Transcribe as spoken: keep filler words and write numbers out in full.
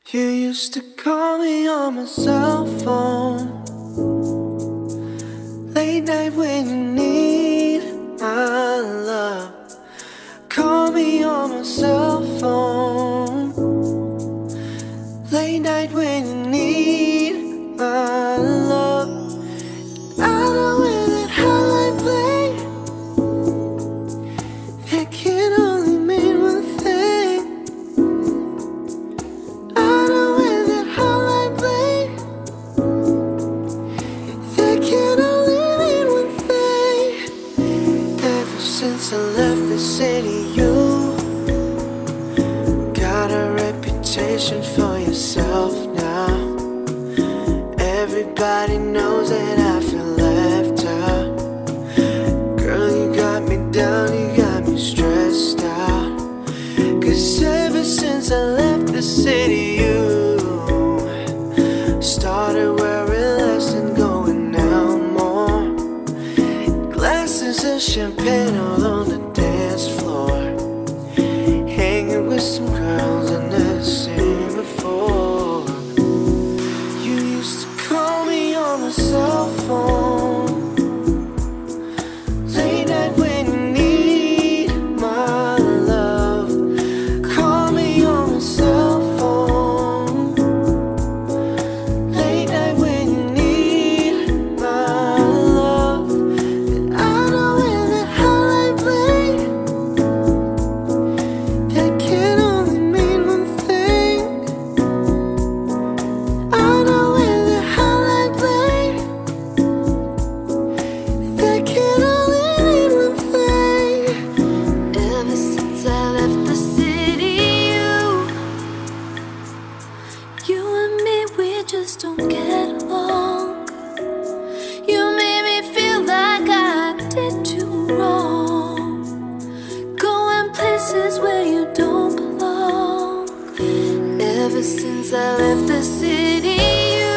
You used to call me on my cell phone, late night when you need my love. Call me on my cell phone, late night when you need my love. I know when that hotline play, it can only mean one thing. I know when that hotline play, it can only mean one thing. Ever since I left the city, you got a reputation for yourself now. Everybody knows that I feel left out. Girl, you got me down, you got me stressed out. Cause ever since I left the city, you started wearing less and going out more. Glasses of champagne all on the dance floor, hanging with some girls I never seen before. You used to call me on my cell phone, late night when you need my love. Call me on my cell phone, late night when you need my love. And I know when that hotline play, that can only mean one thing. I know when that hotline play, that can only mean one thing. Ever since I left the city, you, you and me, we just don't get along. You made me feel like I did you wrong, going places where you don't belong. Ever since I left the city, you